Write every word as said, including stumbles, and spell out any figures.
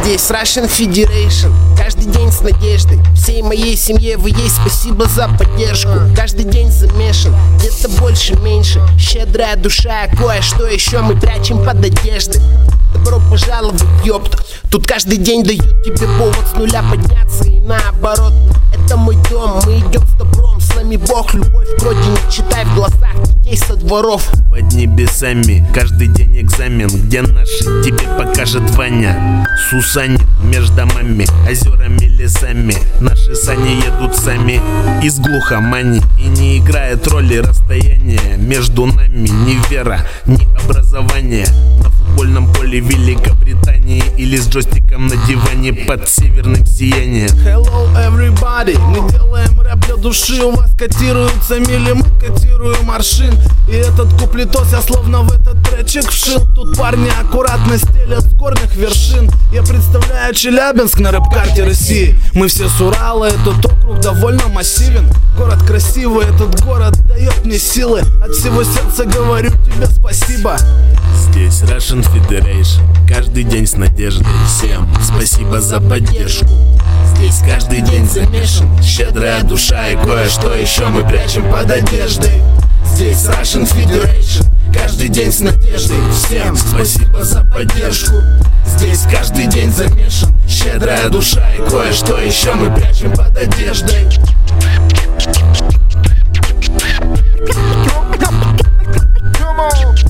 Здесь Russian Federation, каждый день с надеждой. Всей моей семье вы есть, спасибо за поддержку. Каждый день замешан, где-то больше-меньше. Щедрая душа, кое-что еще мы прячем под одеждой. Добро пожаловать, ёпта. Тут каждый день дают тебе повод с нуля подняться и наоборот. Это мой дом, мы идем с добром. С нами Бог, любовь к родине, читай в глазах детей со дворов. Под небесами каждый день экзамен, где наши тебе покажет Ваня. Сусани между домами, озерами, лесами. Наши сани едут сами из глухомани. И не играет роли расстояние между нами. Ни вера, ни образование. На футбольном поле Великобритании или с джойстиком на диване под северным сиянием. Hello everybody, мы делаем рэп для души. У вас котируются мили, мы котируем аршин. И этот куплетос я словно в этот тречик вшил. Тут парни аккуратно стелят с горных вершин. Я представляю Челябинск на рэп-карте России. Мы все с Урала, этот округ довольно массивен. Город красивый, этот город дает мне силы. От всего сердца говорю тебе спасибо. Здесь Russian Federation, каждый день с надеждой. Всем спасибо за поддержку. Здесь каждый день замешан, щедрая душа и кое-что еще мы прячем под одеждой. Здесь Russian Federation, каждый день с надеждой. Всем спасибо за поддержку. Здесь каждый день замешан, щедрая душа и кое-что еще мы прячем под одеждой. Come on.